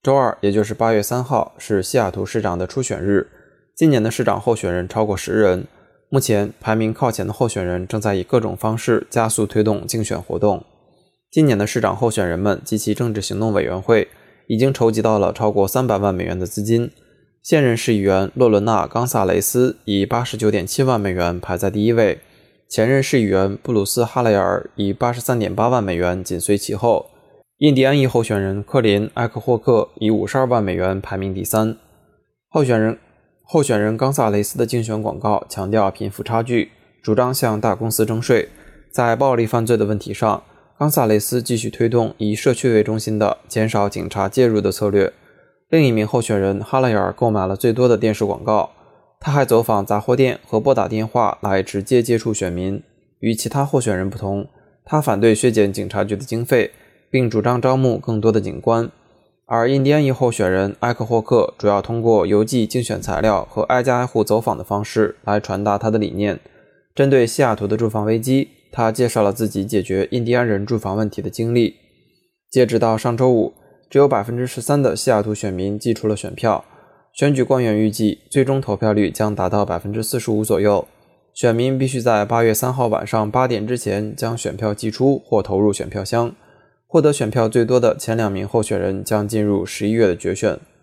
周二，也就是8月3号，是西雅图市长的初选日。今年的市长候选人超过10人，目前排名靠前的候选人正在以各种方式加速推动竞选活动。今年的市长候选人们及其政治行动委员会已经筹集到了超过300万美元的资金。现任市议员洛伦纳·冈萨雷斯以89.7万美元排在第一位，前任市议员布鲁斯·哈雷尔以83.8万美元紧随其后。印第安裔候选人克林·埃克霍克以52万美元排名第三。候选人冈萨雷斯的竞选广告强调贫富差距，主张向大公司征税。在暴力犯罪的问题上，冈萨雷斯继续推动以社区为中心的减少警察介入的策略。另一名候选人哈雷尔购买了最多的电视广告，他还走访杂货店和拨打电话来直接接触选民。与其他候选人不同，他反对削减警察局的经费，并主张招募更多的警官。而印第安裔候选人埃克霍克主要通过邮寄竞选材料和挨家挨户走访的方式来传达他的理念。针对西雅图的住房危机，他介绍了自己解决印第安人住房问题的经历。截止到上周五，只有 13% 的西雅图选民寄出了选票。选举官员预计最终投票率将达到 45% 左右。选民必须在8月3号晚上8点之前将选票寄出或投入选票箱。获得选票最多的前2名候选人将进入11月的决选。